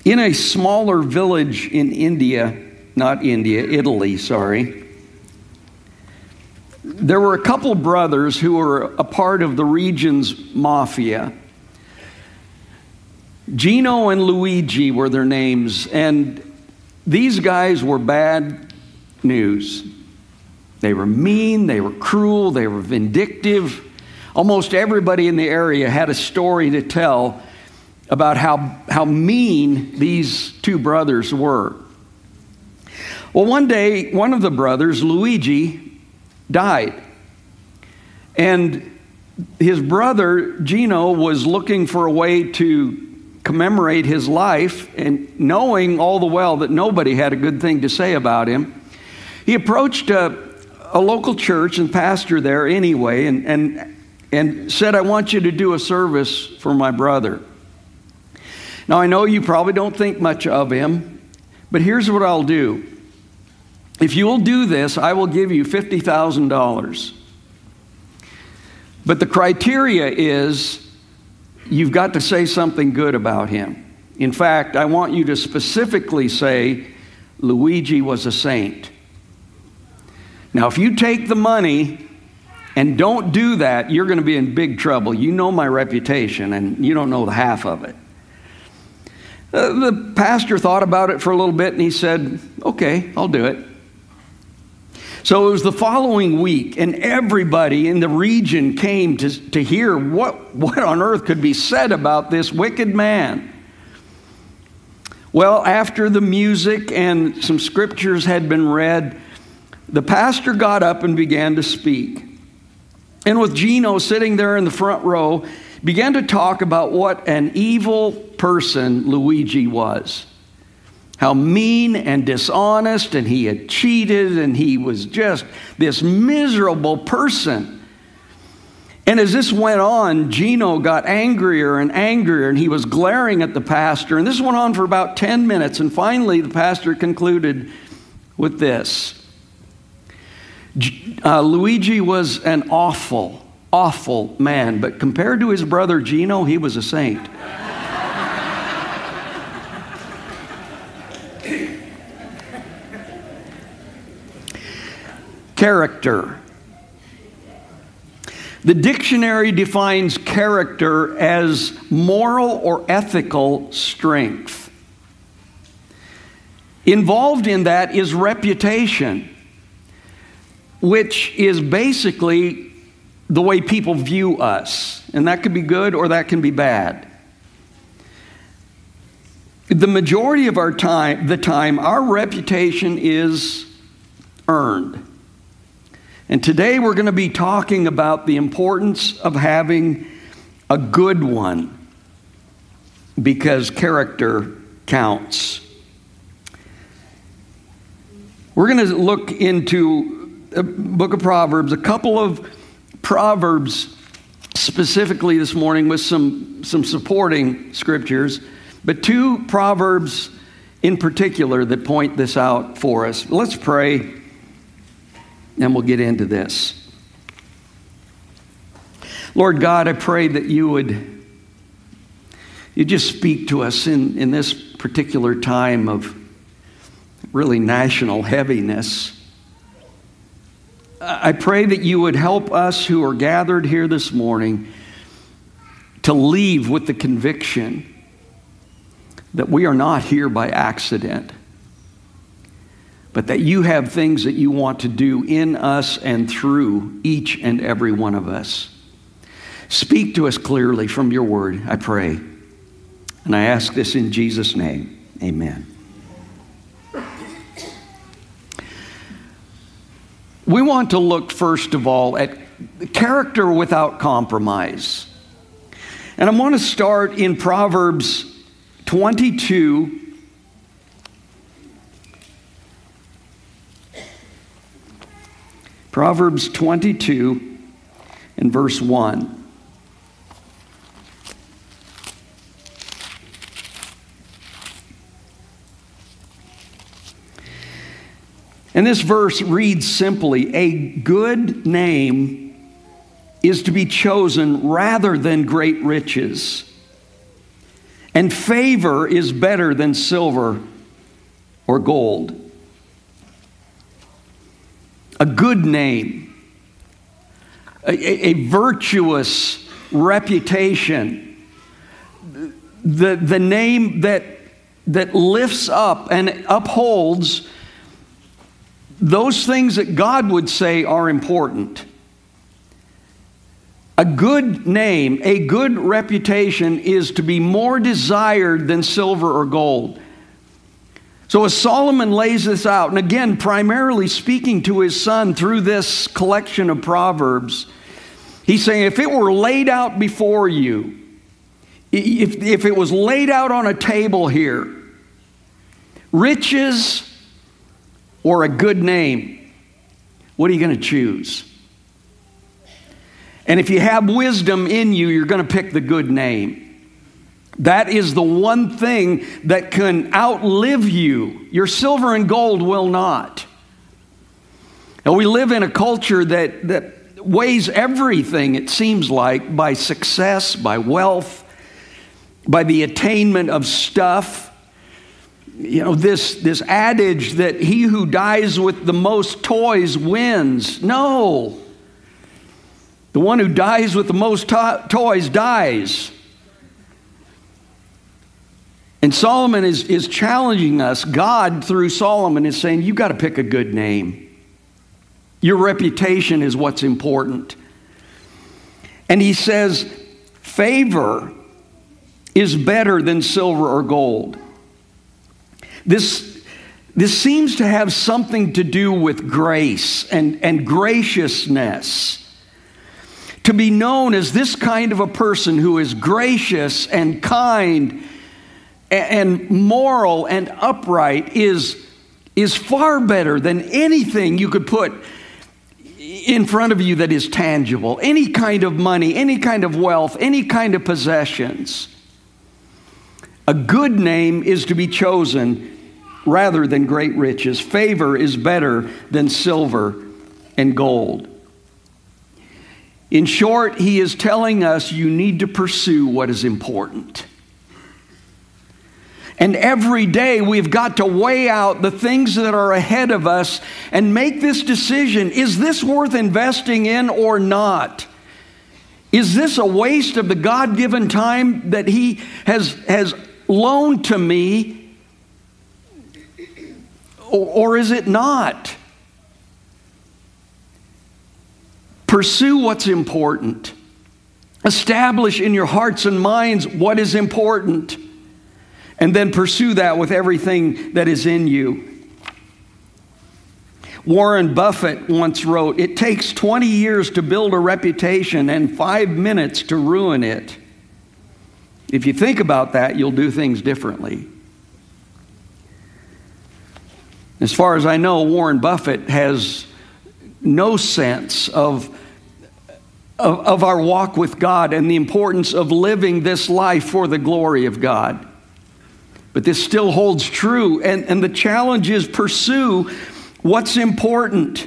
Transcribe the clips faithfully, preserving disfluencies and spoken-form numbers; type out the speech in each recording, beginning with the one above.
In a smaller village in India, not India, Italy, sorry, there were a couple brothers who were a part of the region's mafia. Gino and Luigi were their names, and these guys were bad news. They were mean, they were cruel, they were vindictive. Almost everybody in the area had a story to tell about how, how mean these two brothers were. Well, one day, one of the brothers, Luigi, died. And his brother, Gino, was looking for a way to commemorate his life, and knowing all the while that nobody had a good thing to say about him, he approached a, a local church and pastor there anyway, and, and, and said, "I want you to do a service for my brother." Now, I know you probably don't think much of him, but here's what I'll do. If you will do this, I will give you fifty thousand dollars. But the criteria is you've got to say something good about him. In fact, I want you to specifically say Luigi was a saint. Now, if you take the money and don't do that, you're going to be in big trouble. You know my reputation, and you don't know the half of it. Uh, the pastor thought about it for a little bit, and he said, "Okay, I'll do it." So it was the following week, and everybody in the region came to, to hear what, what on earth could be said about this wicked man. Well, after the music and some scriptures had been read, the pastor got up and began to speak. And with Gino sitting there in the front row, began to talk about what an evil person Luigi was. How mean and dishonest, and he had cheated, and he was just this miserable person. And as this went on, Gino got angrier and angrier, and he was glaring at the pastor. And this went on for about ten minutes, and finally the pastor concluded with this. Uh, Luigi was an awful, awful man, but compared to his brother Gino, he was a saint. Character. The dictionary defines character as moral or ethical strength. Involved in that is reputation, which is basically the way people view us. And that could be good or that can be bad. The majority of our time, the time, our reputation is earned. And today we're going to be talking about the importance of having a good one, because character counts. We're going to look into the book of Proverbs, a couple of Proverbs specifically this morning with some, some supporting scriptures, but two Proverbs in particular that point this out for us. Let's pray. And we'll get into this. Lord God, I pray that you would you just speak to us in, in this particular time of really national heaviness. I pray that you would help us who are gathered here this morning to leave with the conviction that we are not here by accident, but that you have things that you want to do in us and through each and every one of us. Speak to us clearly from your word, I pray. And I ask this in Jesus' name. Amen. We want to look, first of all, at character without compromise. And I want to start in Proverbs twenty-two, Proverbs twenty-two and verse one. And this verse reads simply, "A good name is to be chosen rather than great riches, And favor is better than silver or gold. A good name, a, a, a virtuous reputation, the, the name that, that lifts up and upholds those things that God would say are important. A good name, a good reputation is to be more desired than silver or gold. So as Solomon lays this out, and again, primarily speaking to his son through this collection of Proverbs, he's saying, if it were laid out before you, if, if it was laid out on a table here, riches or a good name, what are you going to choose? And if you have wisdom in you, you're going to pick the good name. That is the one thing that can outlive you. Your silver and gold will not. Now, we live in a culture that, that weighs everything, it seems like, by success, by wealth, by the attainment of stuff. You know, this, this adage that he who dies with the most toys wins. No. The one who dies with the most to- toys dies. And Solomon is, is challenging us. God, through Solomon, is saying, you've got to pick a good name. Your reputation is what's important. And he says, favor is better than silver or gold. This, this seems to have something to do with grace and, and graciousness. To be known as this kind of a person who is gracious and kind and moral and upright is, is far better than anything you could put in front of you that is tangible. Any kind of money, any kind of wealth, any kind of possessions. A good name is to be chosen rather than great riches. Favor is better than silver and gold. In short, he is telling us you need to pursue what is important. And every day we've got to weigh out the things that are ahead of us and make this decision. Is this worth investing in or not? Is this a waste of the God-given time that he has, has loaned to me? Or, or is it not? Pursue what's important. Establish in your hearts and minds what is important. And then pursue that with everything that is in you. Warren Buffett once wrote, it takes twenty years to build a reputation and five minutes to ruin it. If you think about that, you'll do things differently. As far as I know, Warren Buffett has no sense of, of, of our walk with God and the importance of living this life for the glory of God. But this still holds true, and, and the challenge is pursue what's important.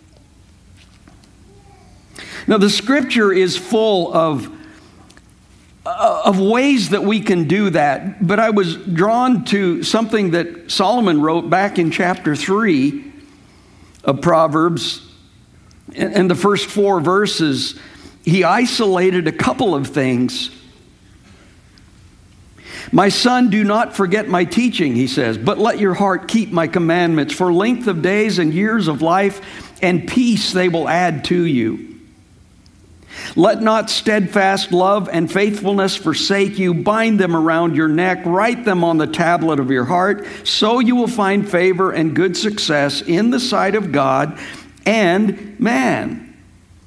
Now, the scripture is full of, uh, of ways that we can do that, but I was drawn to something that Solomon wrote back in chapter three of Proverbs. And, and the first four verses, he isolated a couple of things. My son, do not forget my teaching, he says, but let your heart keep my commandments. For length of days and years of life and peace they will add to you. Let not steadfast love and faithfulness forsake you. Bind them around your neck. Write them on the tablet of your heart. So you will find favor and good success in the sight of God and man.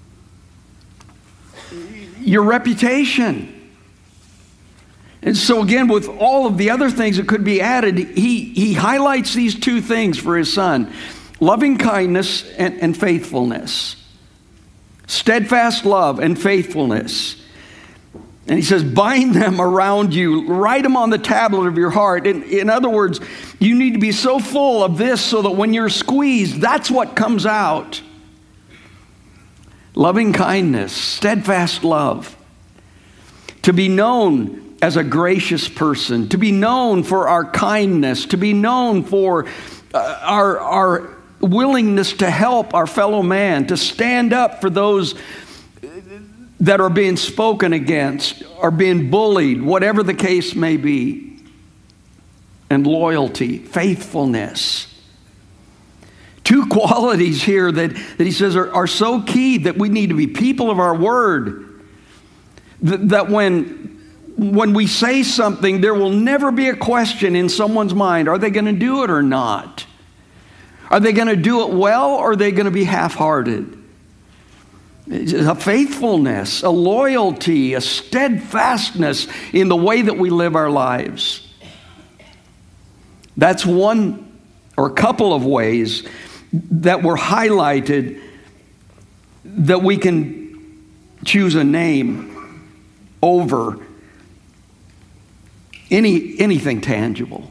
Your reputation. And so again, with all of the other things that could be added, he, he highlights these two things for his son. Loving kindness and, and faithfulness. Steadfast love and faithfulness. And he says, bind them around you. Write them on the tablet of your heart. In, in other words, you need to be so full of this so that when you're squeezed, that's what comes out. Loving kindness, steadfast love. To be known as a gracious person, to be known for our kindness, to be known for uh, our, our willingness to help our fellow man, to stand up for those that are being spoken against, are being bullied, whatever the case may be. And loyalty, faithfulness. Two qualities here that, that he says are, are so key that we need to be people of our word. That, that when, when we say something, there will never be a question in someone's mind, are they going to do it or not? Are they going to do it well, or are they going to be half-hearted? A faithfulness, a loyalty, a steadfastness in the way that we live our lives. That's one or a couple of ways that were highlighted that we can choose a name over any anything tangible.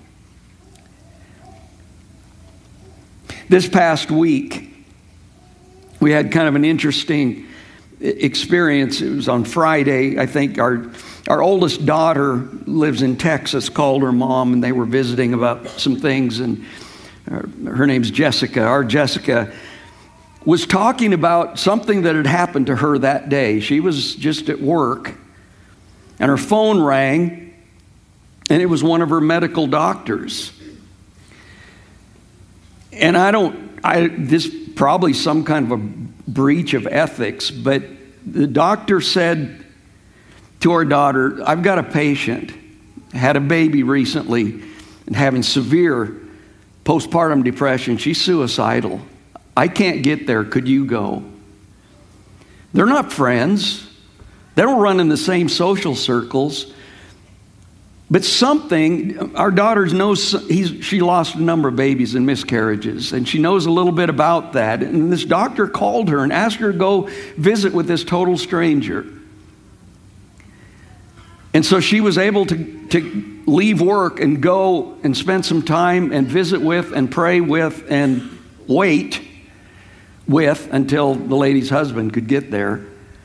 This past week, we had kind of an interesting experience. It was on Friday. I think our our oldest daughter lives in Texas, called her mom, and they were visiting about some things. And her, her name's Jessica. Our Jessica was talking about something that had happened to her that day. She was just at work, and her phone rang, and it was one of her medical doctors. And I don't, I this probably some kind of a breach of ethics, but the doctor said to our daughter, I've got a patient, had a baby recently, and having severe postpartum depression. She's suicidal. I can't get there. Could you go? They're not friends. They don't run in the same social circles. But something, our daughter knows, he's, she lost a number of babies in miscarriages, and she knows a little bit about that. And this doctor called her and asked her to go visit with this total stranger. And so she was able to, to leave work and go and spend some time and visit with and pray with and wait with until the lady's husband could get there.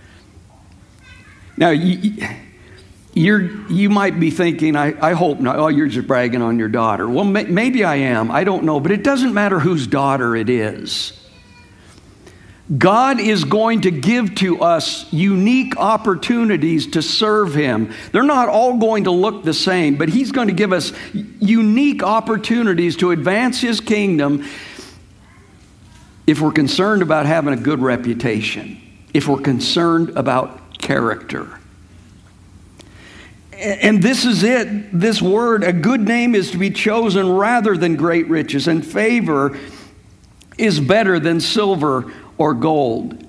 Now, you, You're, you might be thinking, I, I hope not, oh, you're just bragging on your daughter. Well, may, maybe I am. I don't know. But it doesn't matter whose daughter it is. God is going to give to us unique opportunities to serve Him. They're not all going to look the same, but He's going to give us unique opportunities to advance His kingdom if we're concerned about having a good reputation, if we're concerned about character. And this is it, this word, a good name is to be chosen rather than great riches, and favor is better than silver or gold.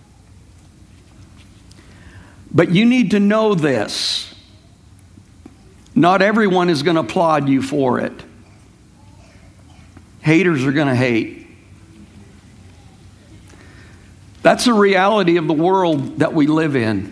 But you need to know this. Not everyone is going to applaud you for it. Haters are going to hate. That's the reality of the world that we live in.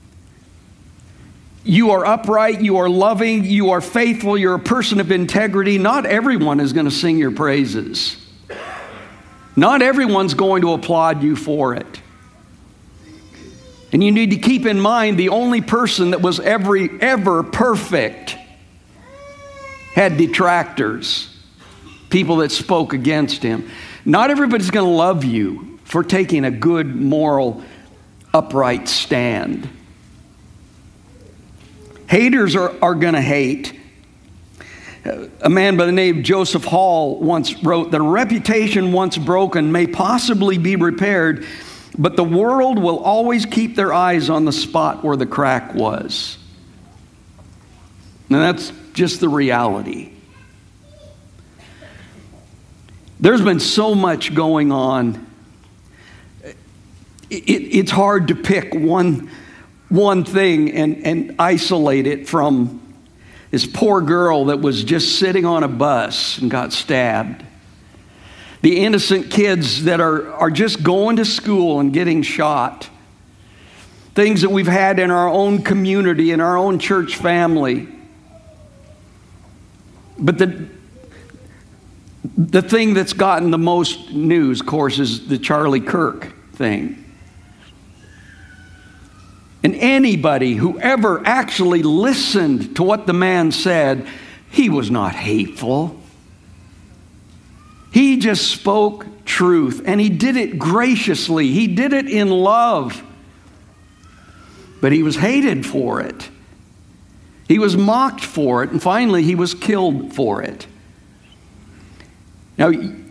You are upright, you are loving, you are faithful, you're a person of integrity. Not everyone is going to sing your praises. Not everyone's going to applaud you for it. And you need to keep in mind the only person that was every, ever perfect had detractors, people that spoke against him. Not everybody's going to love you for taking a good, moral, upright stand. Haters are, are going to hate. A man by the name of Joseph Hall once wrote that a reputation once broken may possibly be repaired, but the world will always keep their eyes on the spot where the crack was. And that's just the reality. There's been so much going on. It, it's hard to pick one one thing and, and isolate it from this poor girl that was just sitting on a bus and got stabbed. The innocent kids that are, are just going to school and getting shot. Things that we've had in our own community, in our own church family. But the, the thing that's gotten the most news, of course, is the Charlie Kirk thing. And anybody who ever actually listened to what the man said, he was not hateful. He just spoke truth, and he did it graciously. He did it in love. But he was hated for it. He was mocked for it, and finally he was killed for it. Now,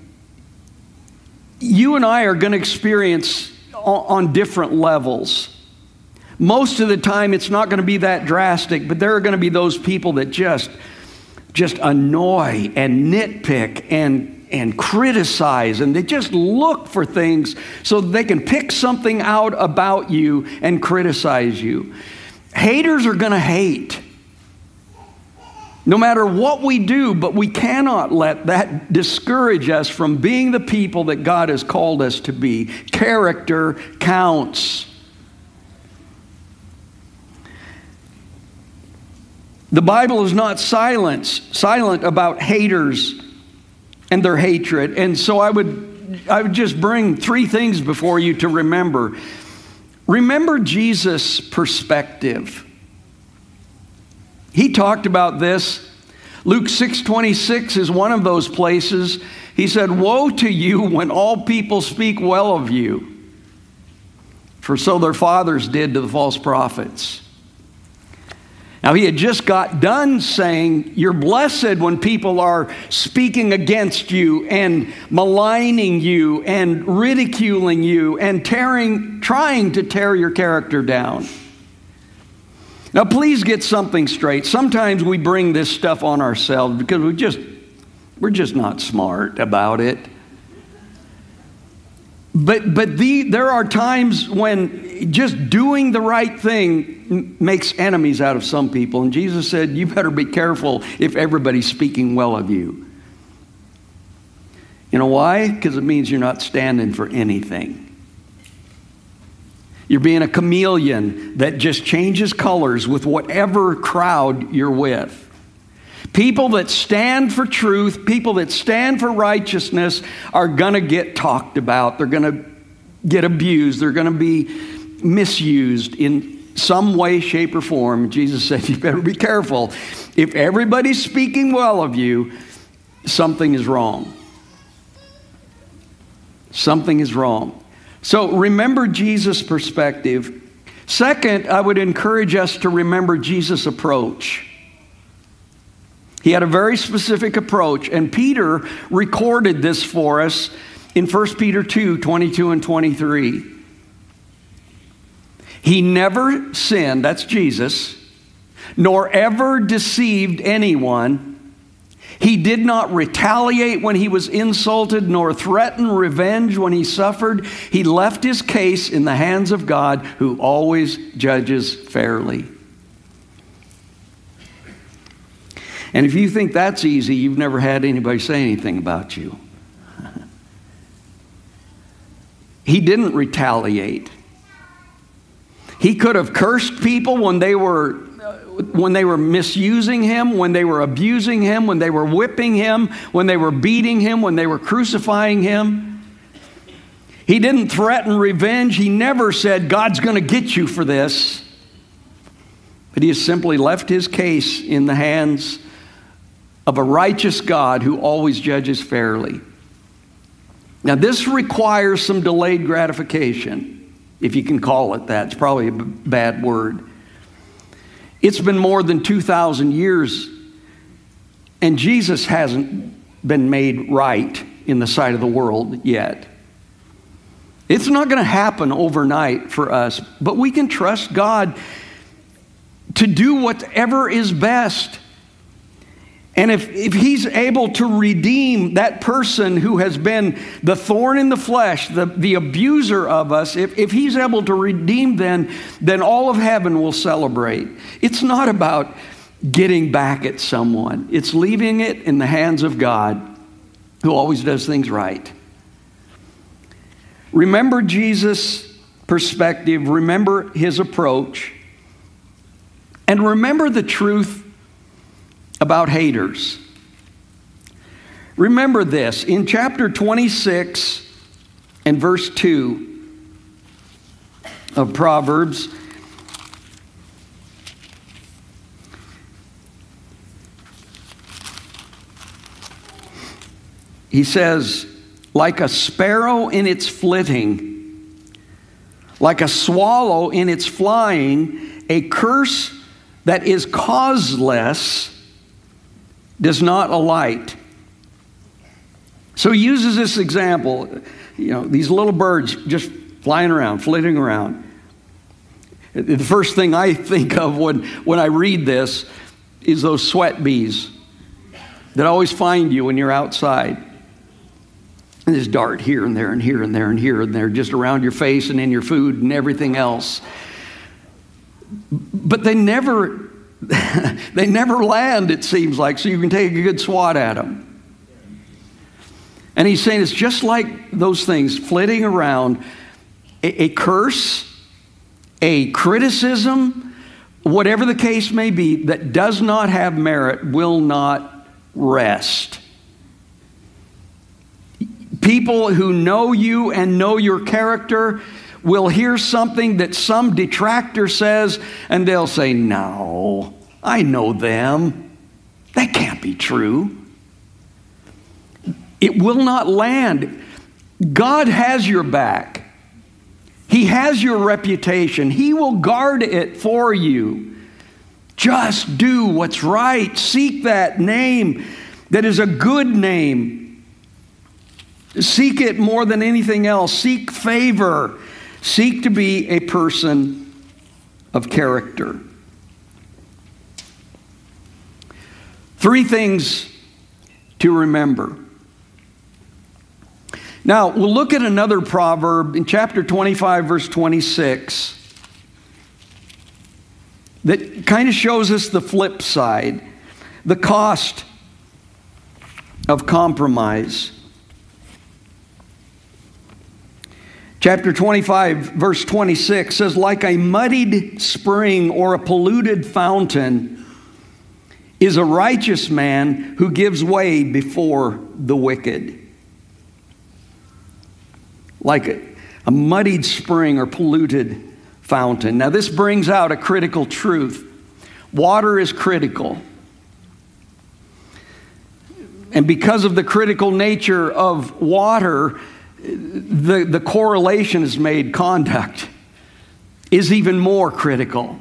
you and I are going to experience on different levels. Most of the time it's not going to be that drastic, but there are going to be those people that just, just annoy and nitpick and, and criticize, and they just look for things so they can pick something out about you and criticize you. Haters are going to hate. No matter what we do, but we cannot let that discourage us from being the people that God has called us to be. Character counts. The Bible is not silent, silent about haters and their hatred. And so I would, I would just bring three things before you to remember. Remember Jesus' perspective. He talked about this. Luke six twenty-six is one of those places. He said, "Woe to you when all people speak well of you, for so their fathers did to the false prophets." Now, he had just got done saying, you're blessed when people are speaking against you and maligning you and ridiculing you and tearing, trying to tear your character down. Now, please get something straight. Sometimes we bring this stuff on ourselves because we just, we're just not smart about it. But, but the, there are times when just doing the right thing makes enemies out of some people. And Jesus said, you better be careful if everybody's speaking well of you. You know why? Because it means you're not standing for anything. You're being a chameleon that just changes colors with whatever crowd you're with. People that stand for truth, people that stand for righteousness are going to get talked about. They're going to get abused. They're going to be misused in some way, shape, or form. Jesus said, you better be careful. If everybody's speaking well of you, something is wrong. Something is wrong. So remember Jesus' perspective. Second, I would encourage us to remember Jesus' approach. He had a very specific approach, and Peter recorded this for us in First Peter two, twenty-two and twenty-three. He never sinned, that's Jesus, nor ever deceived anyone. He did not retaliate when he was insulted, nor threaten revenge when he suffered. He left his case in the hands of God, who always judges fairly. And if you think that's easy, you've never had anybody say anything about you. He didn't retaliate. He could have cursed people when they were when they were misusing him, when they were abusing him, when they were whipping him, when they were beating him, when they were crucifying him. He didn't threaten revenge. He never said, God's going to get you for this. But he has simply left his case in the hands of a righteous God who always judges fairly. Now, this requires some delayed gratification, if you can call it that. It's probably a b- bad word. It's been more than two thousand years, and Jesus hasn't been made right in the sight of the world yet. It's not going to happen overnight for us, but we can trust God to do whatever is best. And if, if he's able to redeem that person who has been the thorn in the flesh, the, the abuser of us, if, if he's able to redeem them, then all of heaven will celebrate. It's not about getting back at someone. It's leaving it in the hands of God, who always does things right. Remember Jesus' perspective. Remember his approach. And remember the truth about haters. Remember this, in chapter twenty-six and verse two of Proverbs, He says, like a sparrow in its flitting, like a swallow in its flying, a curse that is causeless does not alight. So he uses this example, you know, these little birds just flying around, flitting around. The first thing I think of when, when I read this is those sweat bees that always find you when you're outside. And just dart here and there and here and there and here and there, just around your face and in your food and everything else. But they never, they never land, it seems like, so you can take a good swat at them. And he's saying it's just like those things flitting around. A, a curse, a criticism, whatever the case may be, that does not have merit will not rest. People who know you and know your character will hear something that some detractor says, and they'll say, no, I know them. That can't be true. It will not land. God has your back. He has your reputation. He will guard it for you. Just do what's right. Seek that name that is a good name. Seek it more than anything else. Seek favor. Seek to be a person of character. Three things to remember. Now, we'll look at another proverb in chapter twenty-five, verse twenty-six, that kind of shows us the flip side, the cost of compromise. Chapter twenty-five, verse twenty-six says, like a muddied spring or a polluted fountain is a righteous man who gives way before the wicked. Like a, a muddied spring or polluted fountain. Now this brings out a critical truth. Water is critical. And because of the critical nature of water, the, the correlation is made, conduct is even more critical.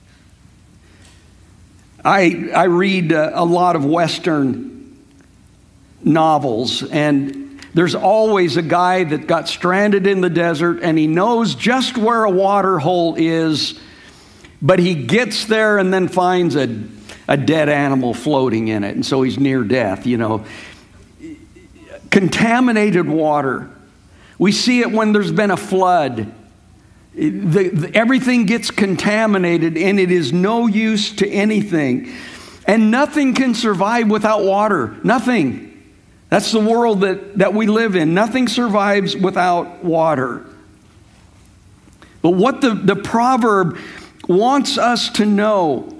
I, I read a, a lot of Western novels, and there's always a guy that got stranded in the desert and he knows just where a water hole is, but he gets there and then finds a, a dead animal floating in it, and so he's near death, you know. Contaminated water. We see it when there's been a flood. The, the, everything gets contaminated and it is no use to anything. And nothing can survive without water. Nothing. That's the world that, that we live in. Nothing survives without water. But what the, the proverb wants us to know,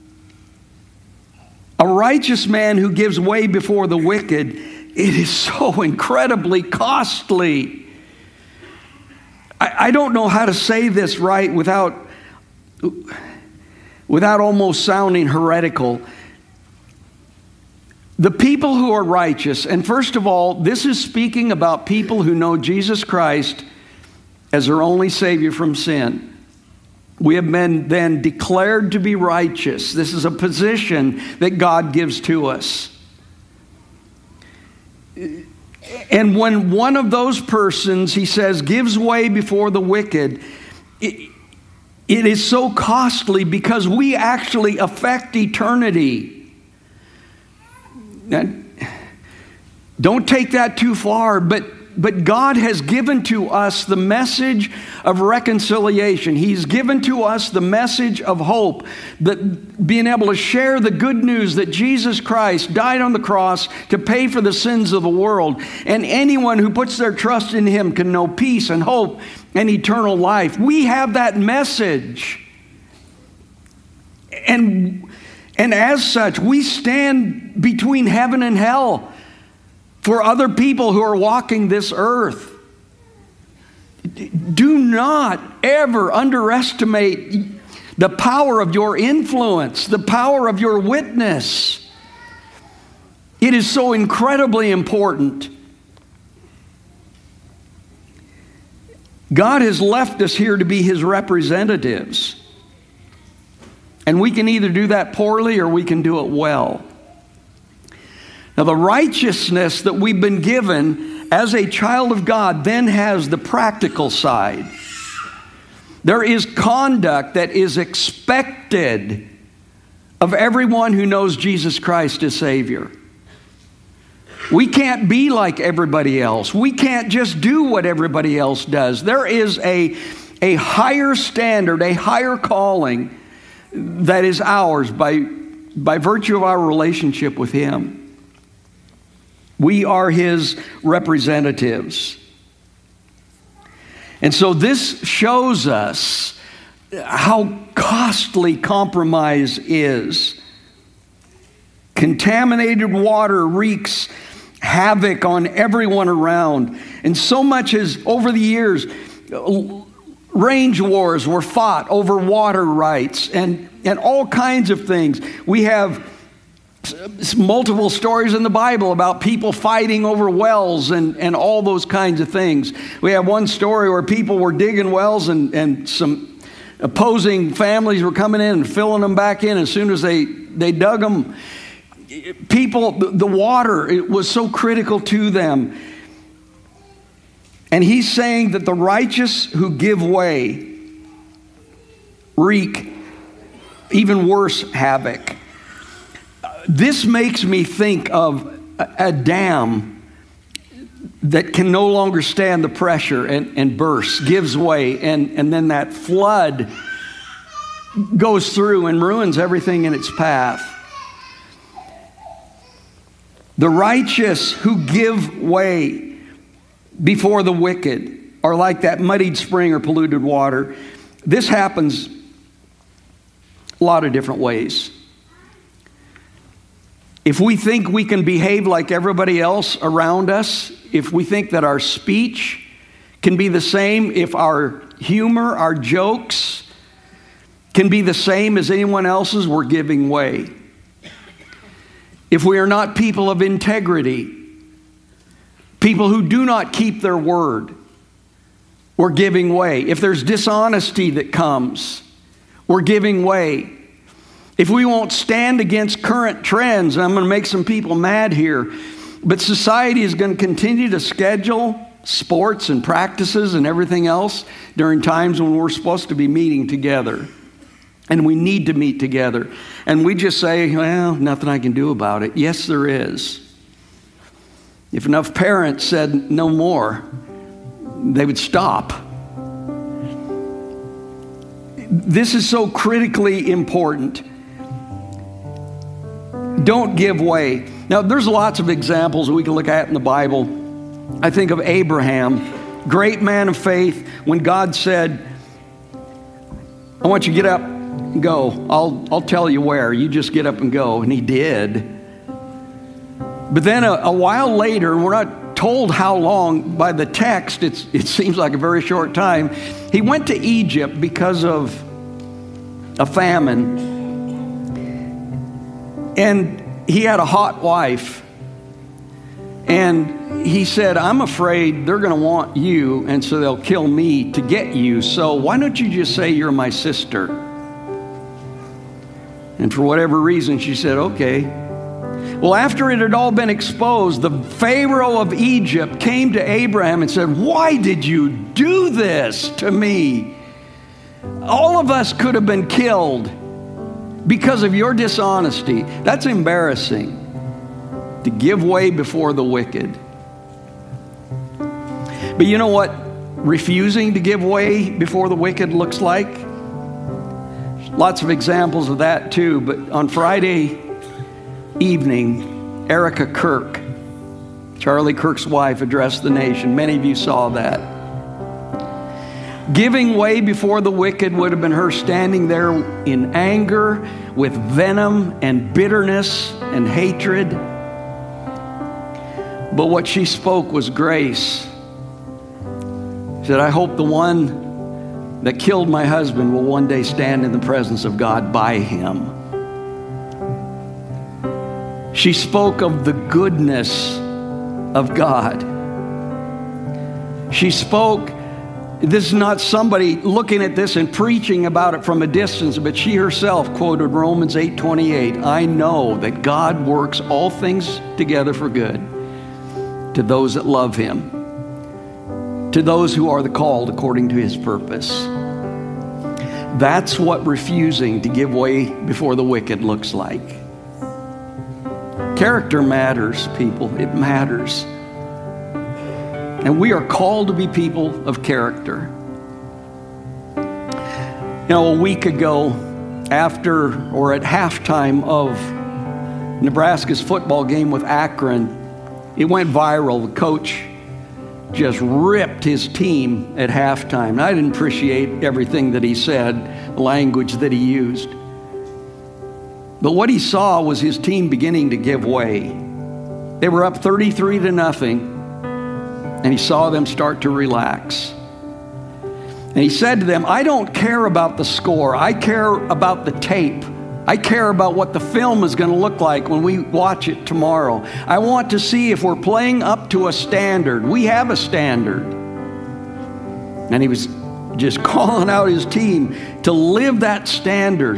a righteous man who gives way before the wicked, it is so incredibly costly. I, I don't know how to say this right without, without almost sounding heretical. The people who are righteous, and first of all, this is speaking about people who know Jesus Christ as their only Savior from sin. We have been then declared to be righteous. This is a position that God gives to us. And when one of those persons, he says, gives way before the wicked, it, it is so costly because we actually affect eternity. Now, don't take that too far, but, but God has given to us the message of reconciliation. He's given to us the message of hope, that being able to share the good news that Jesus Christ died on the cross to pay for the sins of the world. And anyone who puts their trust in Him can know peace and hope and eternal life. We have that message. And And as such, we stand between heaven and hell for other people who are walking this earth. Do not ever underestimate the power of your influence, the power of your witness. It is so incredibly important God has left us here to be His representatives. And we can either do that poorly or we can do it well. Now, the righteousness that we've been given as a child of God then has the practical side. There is conduct that is expected of everyone who knows Jesus Christ as Savior. We can't be like everybody else. We can't just do what everybody else does. There is a, a higher standard, a higher calling that is ours by, by virtue of our relationship with Him. We are His representatives. And so this shows us how costly compromise is. Contaminated water wreaks havoc on everyone around. And so much as over the years, range wars were fought over water rights and, and all kinds of things. We have multiple stories in the Bible about people fighting over wells and, and all those kinds of things. We have one story where people were digging wells and, and some opposing families were coming in and filling them back in as soon as they, they dug them. People, the water, it was so critical to them. And he's saying that the righteous who give way wreak even worse havoc. This makes me think of a, a dam that can no longer stand the pressure and, and bursts, gives way, and, and then that flood goes through and ruins everything in its path. The righteous who give way before the wicked are like that muddied spring or polluted water. This happens a lot of different ways. If we think we can behave like everybody else around us, if we think that our speech can be the same, if our humor, our jokes can be the same as anyone else's, we're giving way. If we are not people of integrity, people who do not keep their word, we're giving way. If there's dishonesty that comes, we're giving way. If we won't stand against current trends, and I'm going to make some people mad here, but society is going to continue to schedule sports and practices and everything else during times when we're supposed to be meeting together. And we need to meet together. And we just say, well, nothing I can do about it. Yes, there is. If enough parents said no more, they would stop. This is so critically important. Don't give way. Now, there's lots of examples we can look at in the Bible. I think of Abraham, great man of faith, when God said, I want you to get up and go. I'll, I'll tell you where. You just get up and go. And he did. But then a, a while later, and we're not told how long by the text, it's, it seems like a very short time, he went to Egypt because of a famine. And he had a hot wife. And he said, I'm afraid they're going to want you, and so they'll kill me to get you. So why don't you just say you're my sister? And for whatever reason, she said, okay. Well, after it had all been exposed, the Pharaoh of Egypt came to Abraham and said, why did you do this to me? All of us could have been killed because of your dishonesty. That's embarrassing, to give way before the wicked. But you know what refusing to give way before the wicked looks like? Lots of examples of that too. But on Friday evening, Erica Kirk, Charlie Kirk's wife, addressed the nation. Many of you saw that. Giving way before the wicked would have been her standing there in anger, with venom and bitterness and hatred. But what she spoke was grace. She said, I hope the one that killed my husband will one day stand in the presence of God by him. She spoke of the goodness of God. She spoke This is not somebody looking at this and preaching about it from a distance, but she herself quoted Romans eight twenty-eight. I know that God works all things together for good to those that love him, to those who are the called according to his purpose. That's what refusing to give way before the wicked looks like. Character matters, people. It matters. And we are called to be people of character. You know, a week ago, after or at halftime of Nebraska's football game with Akron, it went viral. The coach just ripped his team at halftime. And I didn't appreciate everything that he said, the language that he used. But what he saw was his team beginning to give way. They were up thirty-three to nothing. And he saw them start to relax. And he said to them, I don't care about the score. I care about the tape. I care about what the film is going to look like when we watch it tomorrow. I want to see if we're playing up to a standard. We have a standard. And he was just calling out his team to live that standard.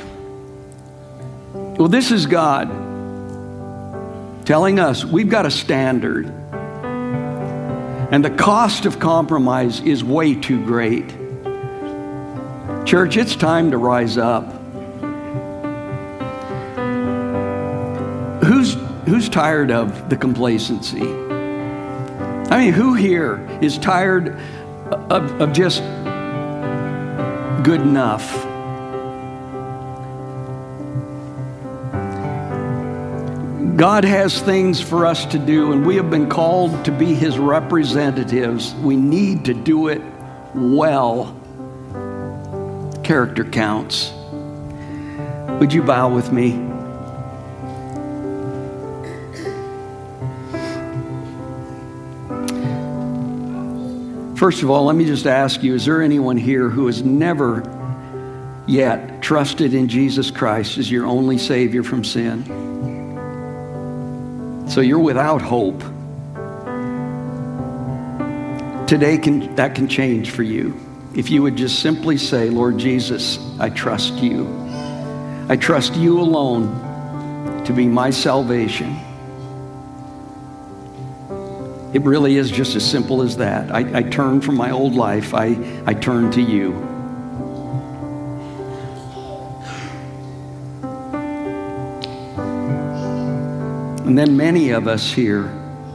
Well, this is God telling us we've got a standard. And the cost of compromise is way too great. Church, it's time to rise up. Who's, who's tired of the complacency? I mean, who here is tired of, of just good enough? God has things for us to do, and we have been called to be his representatives. We need to do it well. Character counts. Would you bow with me? First of all, let me just ask you, is there anyone here who has never yet trusted in Jesus Christ as your only Savior from sin? So you're without hope. Today can, that can change for you. If you would just simply say, Lord Jesus, I trust you. I trust you alone to be my salvation. It really is just as simple as that. I, I turn from my old life. I, I turn to you. And then many of us here,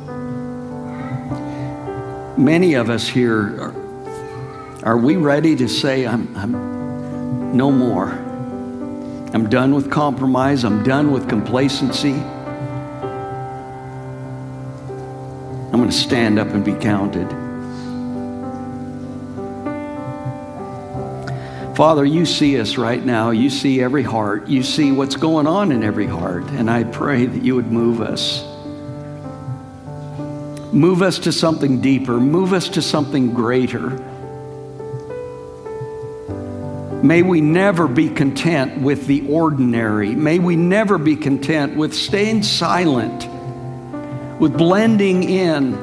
many of us here, are, are we ready to say, I'm, I'm no more. I'm done with compromise. I'm done with complacency. I'm going to stand up and be counted. Father, you see us right now. You see every heart. You see what's going on in every heart. And I pray that you would move us. Move us to something deeper. Move us to something greater. May we never be content with the ordinary. May we never be content with staying silent, with blending in.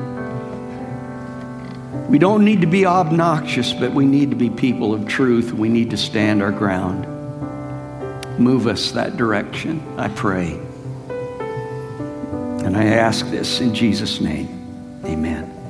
We don't need to be obnoxious, but we need to be people of truth. We need to stand our ground. Move us that direction, I pray. And I ask this in Jesus' name. Amen.